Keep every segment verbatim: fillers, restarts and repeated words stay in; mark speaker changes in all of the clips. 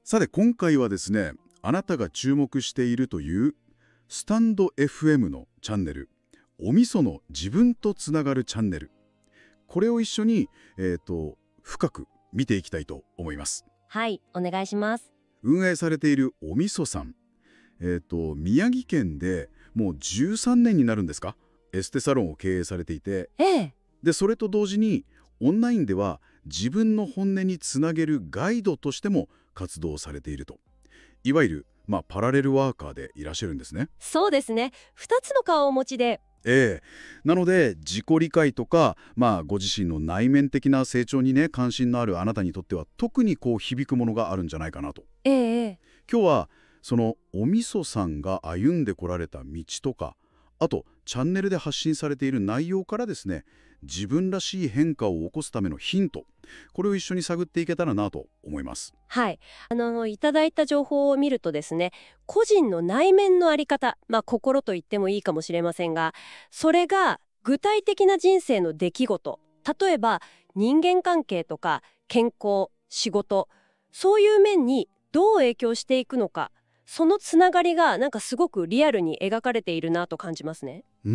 Speaker 1: さて今回はですね、あなたが注目しているというスタンド エフエム のチャンネル、おみその自分とつながるチャンネル、これを一緒に、えーと、深く見ていきたいと思います。
Speaker 2: はい、お願いします。
Speaker 1: 運営されているおみそさん、えーと、宮城県でもうじゅうさんねんになるんですか、エステサロンを経営されていて、
Speaker 2: ええ。
Speaker 1: でそれと同時にオンラインでは自分の本音につなげるガイドとしても活動されていると。いわゆる、まあ、パラレルワーカーでいらっしゃるんですね。
Speaker 2: そうですね。二つの顔をお持ちで。
Speaker 1: ええ、なので自己理解とか、まあ、ご自身の内面的な成長にね関心のあるあなたにとっては特にこう響くものがあるんじゃないかなと。
Speaker 2: ええ。
Speaker 1: 今日はそのおみそさんが歩んでこられた道とか、あとチャンネルで発信されている内容からですね、自分らしい変化を起こすためのヒント、これを一緒に探っていけたらなと思います。
Speaker 2: はい。あの、いただいた情報を見るとですね、個人の内面のあり方、まあ、心と言ってもいいかもしれませんが、それが具体的な人生の出来事、例えば人間関係とか健康、仕事、そういう面にどう影響していくのか、そのつながりがなんかすごくリアルに描かれているなと感じますね。
Speaker 1: うん。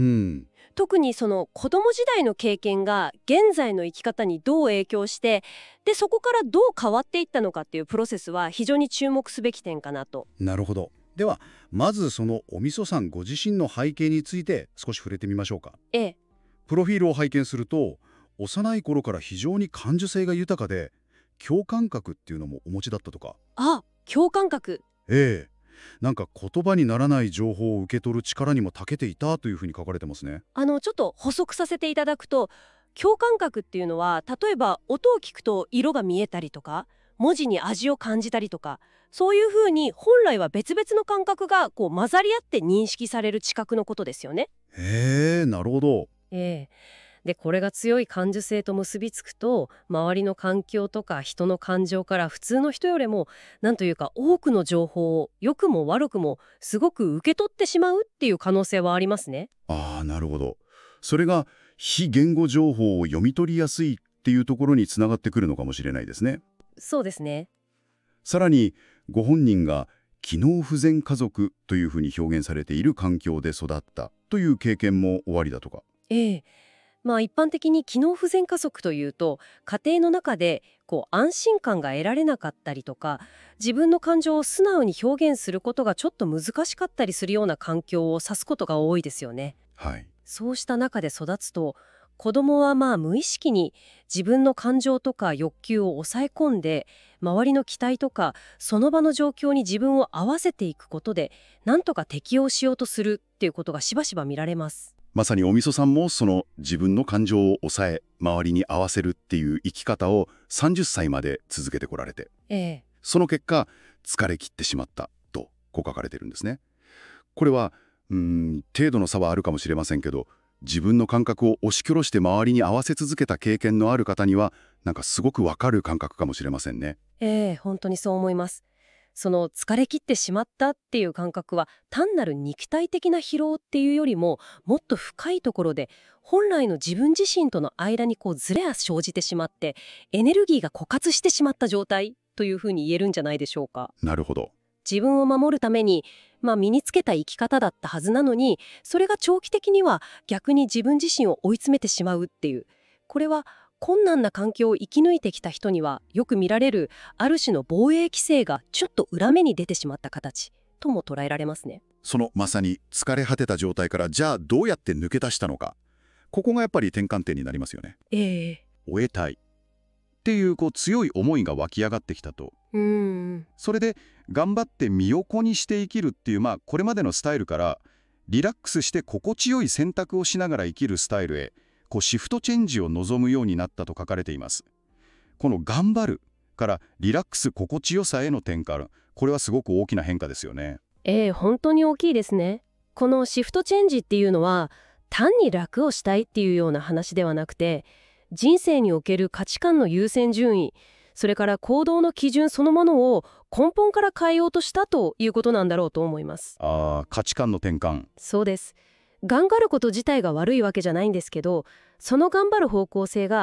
Speaker 2: 特にその子供時代の経験が現在の生き方にどう影響して、でそこからどう変わっていったのかっていうプロセスは非常に注目すべき点かなと。
Speaker 1: なるほど。ではまずそのおみそさんご自身の背景について少し触れてみましょうか。
Speaker 2: ええ。
Speaker 1: プロフィールを拝見すると、幼い頃から非常に感受性が豊かで共感覚っていうのもお持ちだったとか。
Speaker 2: あ、共感覚。
Speaker 1: ええ、なんか言葉にならない情報を受け取る力にも長けていたというふうに書かれてますね。
Speaker 2: あのちょっと補足させていただくと、共感覚っていうのは例えば音を聞くと色が見えたりとか、文字に味を感じたりとか、そういうふうに本来は別々の感覚がこう混ざり合って認識される知覚のことですよね。
Speaker 1: へえ、なるほど。
Speaker 2: ええ。でこれが強い感受性と結びつくと、周りの環境とか人の感情から普通の人よりもなんというか多くの情報を良くも悪くもすごく受け取ってしまうっていう可能性はありますね。
Speaker 1: ああ、なるほど。それが非言語情報を読み取りやすいっていうところにつながってくるのかもしれないですね。
Speaker 2: そうですね。
Speaker 1: さらにご本人が機能不全家族というふうに表現されている環境で育ったという経験もおありだとか。
Speaker 2: ええ。まあ一般的に機能不全家族というと、家庭の中でこう安心感が得られなかったりとか、自分の感情を素直に表現することがちょっと難しかったりするような環境を指すことが多いですよね。
Speaker 1: はい。
Speaker 2: そうした中で育つと、子供はまあ無意識に自分の感情とか欲求を抑え込んで、周りの期待とかその場の状況に自分を合わせていくことで、なんとか適応しようとするっていうことがしばしば見られます。
Speaker 1: まさにおみそさんもその自分の感情を抑え周りに合わせるっていう生き方をさんじゅっさいまで続けてこられて、
Speaker 2: ええ。
Speaker 1: その結果疲れ切ってしまったとこう書かれてるんですね。これはうーん程度の差はあるかもしれませんけど、自分の感覚を押し殺して周りに合わせ続けた経験のある方にはなんかすごくわかる感覚かもしれませんね。
Speaker 2: ええ、本当にそう思います。その疲れ切ってしまったっていう感覚は単なる肉体的な疲労っていうよりももっと深いところで、本来の自分自身との間にこうズレが生じてしまってエネルギーが枯渇してしまった状態というふうに言えるんじゃないでしょうか。
Speaker 1: なるほど。
Speaker 2: 自分を守るために、まあ、身につけた生き方だったはずなのに、それが長期的には逆に自分自身を追い詰めてしまうっていう、これは困難な環境を生き抜いてきた人にはよく見られるある種の防衛規制がちょっと裏目に出てしまった形とも捉えられますね。
Speaker 1: そのまさに疲れ果てた状態からじゃあどうやって抜け出したのか、ここがやっぱり転換点になりますよね。
Speaker 2: ええ。
Speaker 1: 終えたいっていうこう強い思いが湧き上がってきたと。
Speaker 2: うーん。
Speaker 1: それで頑張って身を粉にして生きるっていう、まあこれまでのスタイルからリラックスして心地よい選択をしながら生きるスタイルへこうシフトチェンジを望むようになったと書かれています。この頑張るからリラックス心地よさへの転換、これはすごく大きな変化ですよね。
Speaker 2: ええ、本当に大きいですね。このシフトチェンジっていうのは単に楽をしたいっていうような話ではなくて、人生における価値観の優先順位、それから行動の基準そのものを根本から変えようとしたということなんだろうと思います。
Speaker 1: ああ、価値観の転換。
Speaker 2: そうです。頑張ること自体が悪いわけじゃないんですけど、その頑張る方向性が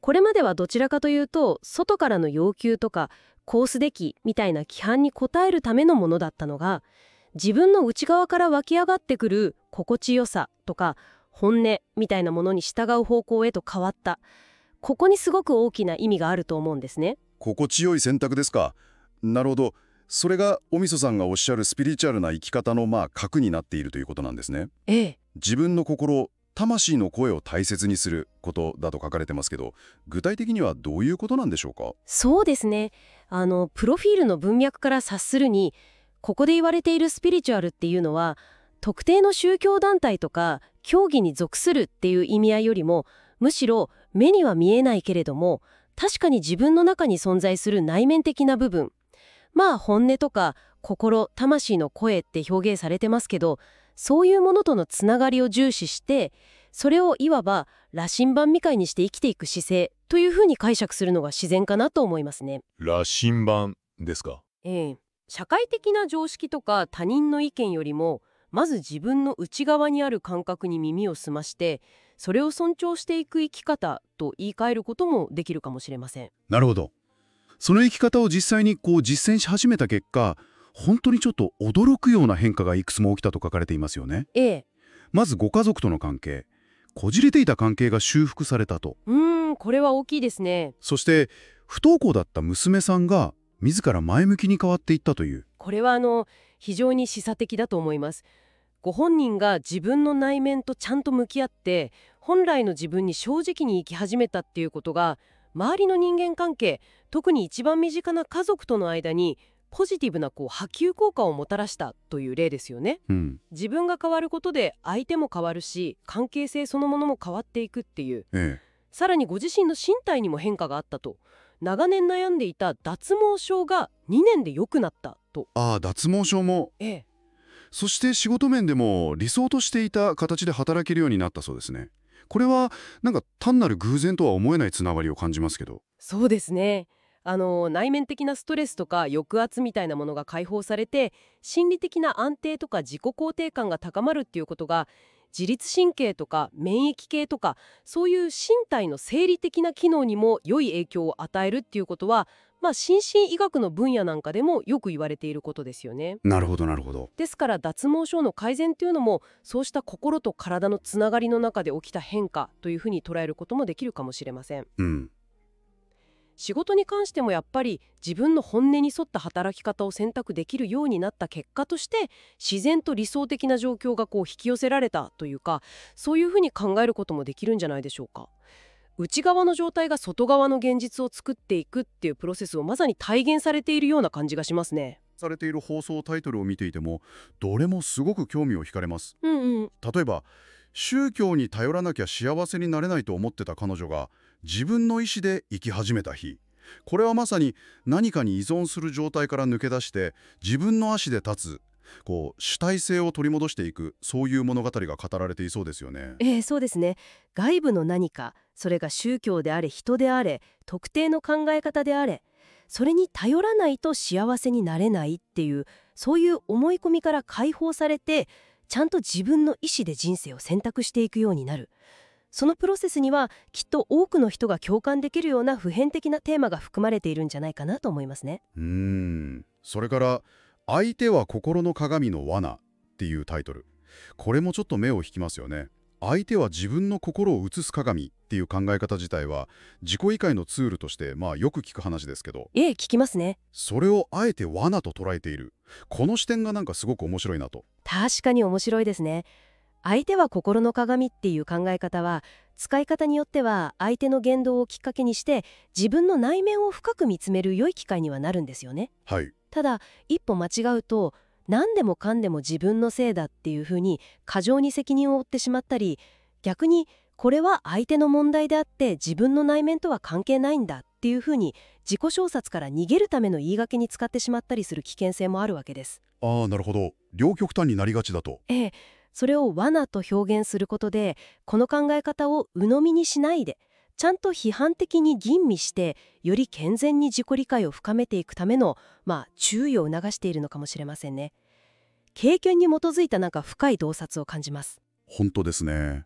Speaker 2: これまではどちらかというと外からの要求とかコースデキみたいな規範に応えるためのものだったのが、自分の内側から湧き上がってくる心地よさとか本音みたいなものに従う方向へと変わった。ここにすごく大きな意味があると思うんですね。
Speaker 1: 心地よい選択ですか。なるほど。それがおみそさんがおっしゃるスピリチュアルな生き方のまあ核になっているということなんですね。
Speaker 2: ええ。
Speaker 1: 自分の心、魂の声を大切にすることだと書かれてますけど、具体的にはどういうことなんでしょうか？
Speaker 2: そうですね。あのプロフィールの文脈から察するに、ここで言われているスピリチュアルっていうのは特定の宗教団体とか教義に属するっていう意味合いよりも、むしろ目には見えないけれども確かに自分の中に存在する内面的な部分、まあ本音とか心、魂の声って表現されてますけど、そういうものとのつながりを重視して、それをいわば羅針盤みたいにして生きていく姿勢というふうに解釈するのが自然かなと思いますね。
Speaker 3: 羅針盤ですか。
Speaker 2: ええ、社会的な常識とか他人の意見よりも、まず自分の内側にある感覚に耳を澄まして、それを尊重していく生き方と言い換えることもできるかもしれません。
Speaker 4: なるほど。その生き方を実際にこう実践し始めた結果、本当にちょっと驚くような変化がいくつも起きたと書かれていますよね。
Speaker 2: ええ。
Speaker 4: まずご家族との関係。こじれていた関係が修復されたと。
Speaker 2: うーん、これは大きいですね。
Speaker 4: そして不登校だった娘さんが自ら前向きに変わっていったという。
Speaker 2: これはあの非常に示唆的だと思います。ご本人が自分の内面とちゃんと向き合って本来の自分に正直に生き始めたっていうことが、周りの人間関係、特に一番身近な家族との間にポジティブなこう波及効果をもたらしたという例ですよね。
Speaker 4: うん、
Speaker 2: 自分が変わることで相手も変わるし、関係性そのものも変わっていくっていう。
Speaker 4: ええ、
Speaker 2: さらにご自身の身体にも変化があったと。長年悩んでいた脱毛症がにねんで良くなったと。
Speaker 4: ああ、脱毛症も。
Speaker 2: ええ。
Speaker 4: そして仕事面でも理想としていた形で働けるようになったそうですね。これはなんか単なる偶然とは思えないつながりを感じますけど。
Speaker 2: そうですね。あの内面的なストレスとか抑圧みたいなものが解放されて、心理的な安定とか自己肯定感が高まるっていうことが、自律神経とか免疫系とかそういう身体の生理的な機能にも良い影響を与えるっていうことは、まあ、心身医学の分野なんかでもよく言われていることですよね。
Speaker 4: なるほどなるほど。
Speaker 2: ですから脱毛症の改善というのも、そうした心と体のつながりの中で起きた変化というふうに捉えることもできるかもしれません。
Speaker 4: うん。
Speaker 2: 仕事に関してもやっぱり自分の本音に沿った働き方を選択できるようになった結果として、自然と理想的な状況がこう引き寄せられたというか、そういうふうに考えることもできるんじゃないでしょうか。内側の状態が外側の現実を作っていくっていうプロセスをまさに体現されているような感じがしますね。
Speaker 4: されている放送タイトルを見ていても、どれもすごく興味を惹かれます。
Speaker 2: うんうん。
Speaker 4: 例えば宗教に頼らなきゃ幸せになれないと思ってた彼女が自分の意思で生き始めた日。これはまさに何かに依存する状態から抜け出して自分の足で立つ、こう主体性を取り戻していく、そういう物語が語られていそうですよね。
Speaker 2: えー、そうですね。外部の何か、それが宗教であれ人であれ特定の考え方であれ、それに頼らないと幸せになれないっていう、そういう思い込みから解放されて、ちゃんと自分の意思で人生を選択していくようになる。そのプロセスにはきっと多くの人が共感できるような普遍的なテーマが含まれているんじゃないかなと思いますね。
Speaker 4: うーん。それから相手は心の鏡の罠っていうタイトル。これもちょっと目を引きますよね。相手は自分の心を映す鏡っていう考え方自体は自己理解のツールとしてまあよく聞く話ですけど、
Speaker 2: ええ、聞きますね。
Speaker 4: それをあえて罠と捉えている。この視点がなんかすごく面白いなと。
Speaker 2: 確かに面白いですね。相手は心の鏡っていう考え方は、使い方によっては相手の言動をきっかけにして自分の内面を深く見つめる良い機会にはなるんですよね。
Speaker 4: はい。
Speaker 2: ただ一歩間違うと、何でもかんでも自分のせいだっていうふうに過剰に責任を負ってしまったり、逆にこれは相手の問題であって自分の内面とは関係ないんだっていうふうに自己証察から逃げるための言い訳に使ってしまったりする危険性もあるわけです。
Speaker 4: ああ、なるほど。両極端になりがちだと。
Speaker 2: ええ、それを罠と表現することで、この考え方を鵜呑みにしないで、ちゃんと批判的に吟味してより健全に自己理解を深めていくための、まあ、注意を促しているのかもしれませんね。経験に基づいたなんか深い洞察を感じます。
Speaker 4: 本当ですね。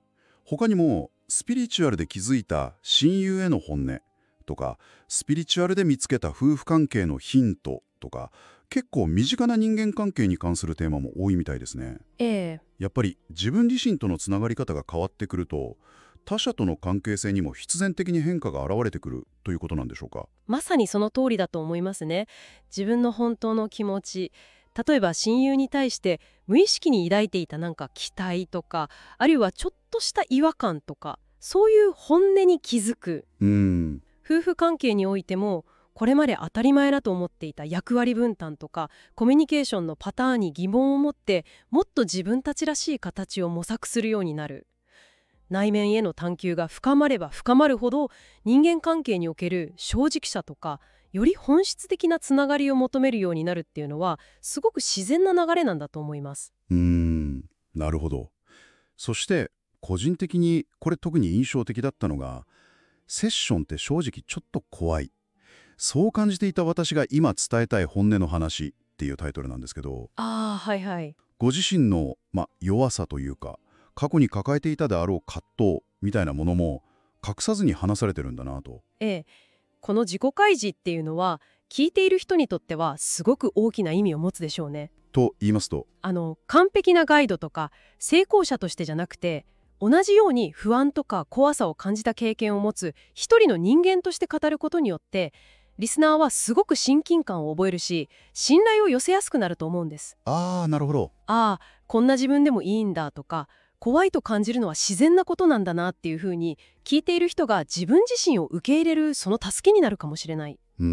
Speaker 4: 他にもスピリチュアルで気づいた親友への本音とか、スピリチュアルで見つけた夫婦関係のヒントとか、結構身近な人間関係に関するテーマも多いみたいですね。
Speaker 2: ええ、
Speaker 4: やっぱり自分自身とのつながり方が変わってくると、他者との関係性にも必然的に変化が現れてくるということなんでしょうか。
Speaker 2: まさにその通りだと思いますね。自分の本当の気持ち、例えば親友に対して無意識に抱いていたなんか期待とか、あるいはちょっとした違和感とか、そういう本音に気づく。
Speaker 4: うーん、
Speaker 2: 夫婦関係においても、これまで当たり前だと思っていた役割分担とかコミュニケーションのパターンに疑問を持って、もっと自分たちらしい形を模索するようになる。内面への探求が深まれば深まるほど、人間関係における正直さとか、より本質的なつながりを求めるようになるっていうのは、すごく自然な流れなんだと思います。
Speaker 4: うーん、なるほど。そして個人的にこれ特に印象的だったのが、セッションって正直ちょっと怖い、そう感じていた私が今伝えたい本音の話っていうタイトルなんですけど、
Speaker 2: ああ、はいはい。
Speaker 4: ご自身の、ま、弱さというか、過去に抱えていたであろう葛藤みたいなものも隠さずに話されてるんだなと。
Speaker 2: ええ、この自己開示っていうのは、聞いている人にとってはすごく大きな意味を持つでしょうね。
Speaker 4: と言いますと。
Speaker 2: あの完璧なガイドとか成功者としてじゃなくて、同じように不安とか怖さを感じた経験を持つ一人の人間として語ることによって、リスナーはすごく親近感を覚えるし、信頼を寄せやすくなると思うんです。
Speaker 4: ああ、なるほど。
Speaker 2: ああ、こんな自分でもいいんだとか、怖いと感じるのは自然なことなんだなっていうふうに、聞いている人が自分自身を受け入れるその助けになるかもしれない。
Speaker 4: うんうん。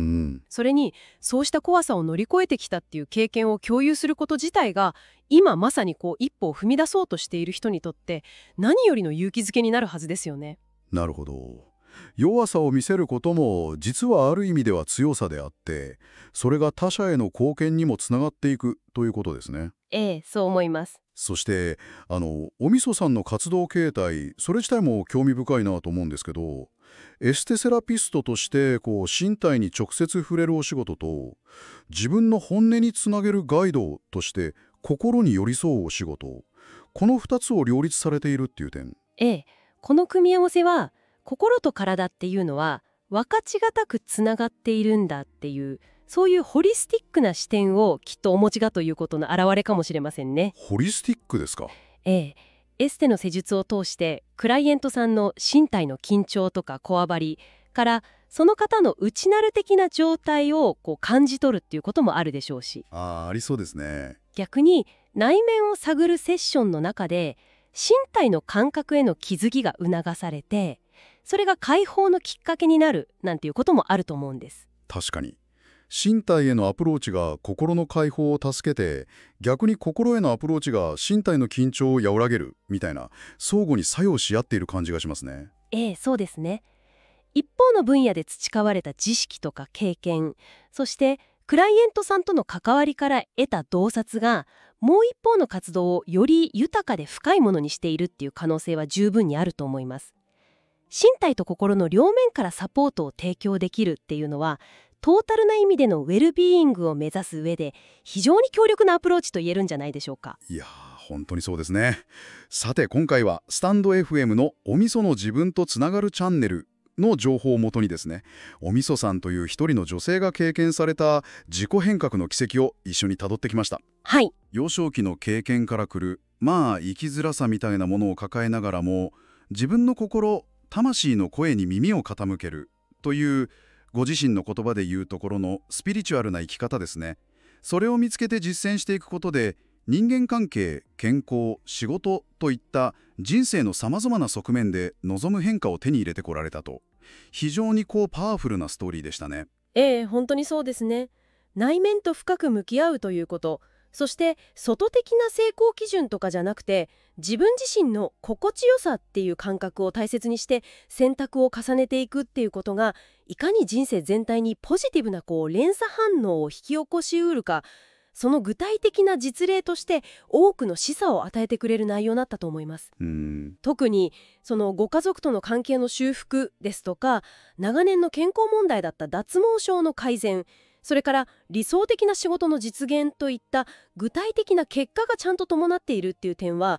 Speaker 2: それに、そうした怖さを乗り越えてきたっていう経験を共有すること自体が、今まさにこう一歩を踏み出そうとしている人にとって何よりの勇気づけになるはずですよね。
Speaker 4: なるほど。弱さを見せることも実はある意味では強さであって、それが他者への貢献にもつながっていくということですね。
Speaker 2: ええ、そう思います。
Speaker 4: そしてあのおみそさんの活動形態、それ自体も興味深いなと思うんですけど、エステセラピストとしてこう身体に直接触れるお仕事と、自分の本音につなげるガイドとして心に寄り添うお仕事、このふたつを両立されているっていう点。
Speaker 2: ええ、この組み合わせは、心と体っていうのは分かちがたくつながっているんだっていう、そういうホリスティックな視点をきっとお持ちだということの表れかもしれませんね。
Speaker 4: ホリスティックですか。
Speaker 2: ええ、エステの施術を通してクライエントさんの身体の緊張とかこわばりから、その方の内なる的な状態をこう感じ取るっていうこともあるでしょうし、
Speaker 4: ああ、ありそうですね。
Speaker 2: 逆に内面を探るセッションの中で身体の感覚への気づきが促されて、それが解放のきっかけになるなんていうこともあると思うんです。
Speaker 4: 確かに。身体へのアプローチが心の解放を助けて、逆に心へのアプローチが身体の緊張を和らげるみたいな、相互に作用し合っている感じがしますね。
Speaker 2: ええ、そうですね。一方の分野で培われた知識とか経験、そしてクライエントさんとの関わりから得た洞察が、もう一方の活動をより豊かで深いものにしているっていう可能性は十分にあると思います。身体と心の両面からサポートを提供できるっていうのは、トータルな意味でのウェルビーイングを目指す上で非常に強力なアプローチと言えるんじゃないでしょうか。
Speaker 4: いやー、本当にそうですね。さて今回はスタンド エフエム のおみその自分とつながるチャンネルの情報をもとにですね、おみそさんという一人の女性が経験された自己変革の軌跡を一緒に辿ってきました。
Speaker 2: はい。
Speaker 4: 幼少期の経験からくる、まあ生きづらさみたいなものを抱えながらも、自分の心、魂の声に耳を傾けるというご自身の言葉で言うところのスピリチュアルな生き方ですね。それを見つけて実践していくことで、人間関係、健康、仕事といった人生のさまざまな側面で望む変化を手に入れてこられたと。非常にこうパワフルなストーリーでしたね。
Speaker 2: ええ、本当にそうですね。内面と深く向き合うということ、そして外的な成功基準とかじゃなくて、自分自身の心地よさっていう感覚を大切にして選択を重ねていくっていうことが、いかに人生全体にポジティブなこう連鎖反応を引き起こしうるか、その具体的な実例として多くの示唆を与えてくれる内容だったと思います。
Speaker 4: うーん
Speaker 2: 特にそのご家族との関係の修復ですとか、長年の健康問題だった脱毛症の改善、それから理想的な仕事の実現といった具体的な結果がちゃんと伴っているっていう点は、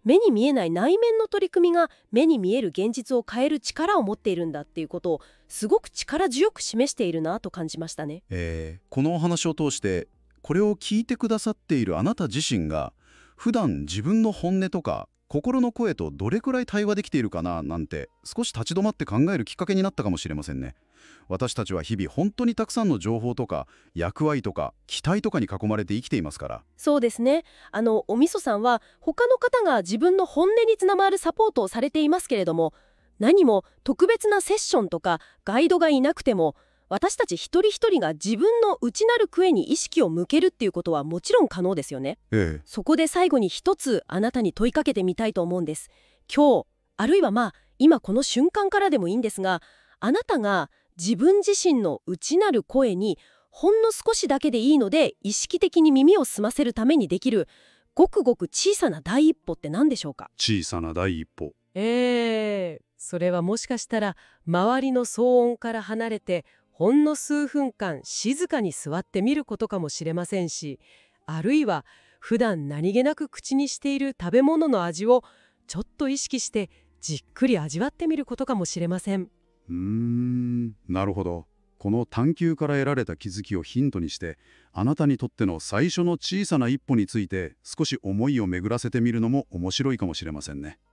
Speaker 2: 目に見えない内面の取り組みが目に見える現実を変える力を持っているんだっていうことをすごく力強く示しているなと感じましたね。
Speaker 4: えーこのお話を通してこれを聞いてくださっているあなた自身が普段自分の本音とか心の声とどれくらい対話できているかななんて少し立ち止まって考えるきっかけになったかもしれませんね。私たちは日々本当にたくさんの情報とか役割とか期待とかに囲まれて生きていますから。
Speaker 2: そうですね。あのおみそさんは他の方が自分の本音につながるサポートをされていますけれども、何も特別なセッションとかガイドがいなくても、私たち一人一人が自分の内なる声に意識を向けるっていうことはもちろん可能ですよね。
Speaker 4: ええ、
Speaker 2: そこで最後に一つあなたに問いかけてみたいと思うんです。今日、あるいはまあ今この瞬間からでもいいんですが、あなたが自分自身の内なる声にほんの少しだけでいいので意識的に耳を澄ませるためにできるごくごく小さな第一歩って何でしょうか？
Speaker 4: 小さな第一歩。
Speaker 2: えー、それはもしかしたら周りの騒音から離れてほんの数分間静かに座ってみることかもしれませんし、あるいは普段何気なく口にしている食べ物の味をちょっと意識してじっくり味わってみることかもしれません。
Speaker 4: うーん、なるほど。この探求から得られた気づきをヒントにして、あなたにとっての最初の小さな一歩について少し思いを巡らせてみるのも面白いかもしれませんね。